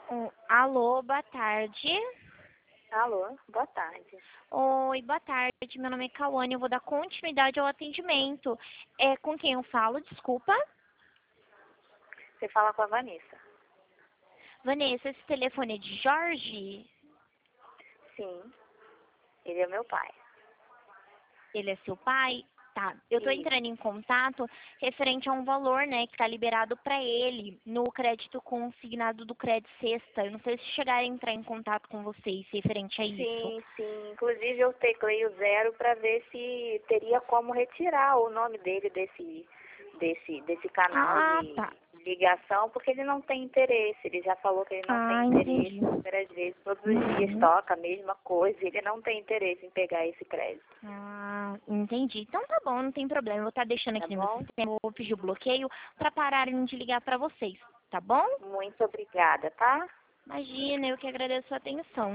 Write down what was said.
Alô, boa tarde. Alô, boa tarde. Oi, boa tarde. Meu nome é Cauane. Eu vou dar continuidade ao atendimento. É com quem eu falo? Desculpa. Você fala com a Vanessa? Vanessa, esse telefone é de Jorge? Sim, ele é meu pai. Ele é seu pai? Tá. Eu tô Isso. entrando em contato referente a um valor, né, que tá liberado para ele no crédito consignado do Crédito Sexta. Eu não sei se chegar a entrar em contato com vocês referente a isso. Sim, sim. Inclusive eu teclei o 0 para ver se teria como retirar o nome dele desse canal Ah, de tá. ligação, porque ele não tem interesse. Ele já falou que ele não tem Ah, interesse. entendi. Inúmeras vezes, todos os dias Uhum. toca a mesma coisa. Ele não tem interesse em pegar esse crédito. Ah, entendi. Então tá bom, não tem problema. Eu vou estar deixando Tá aqui no meu bom? sistema, eu vou pedir o bloqueio para pararem de ligar para vocês, tá bom? Muito obrigada, tá? Imagina, eu que agradeço a atenção.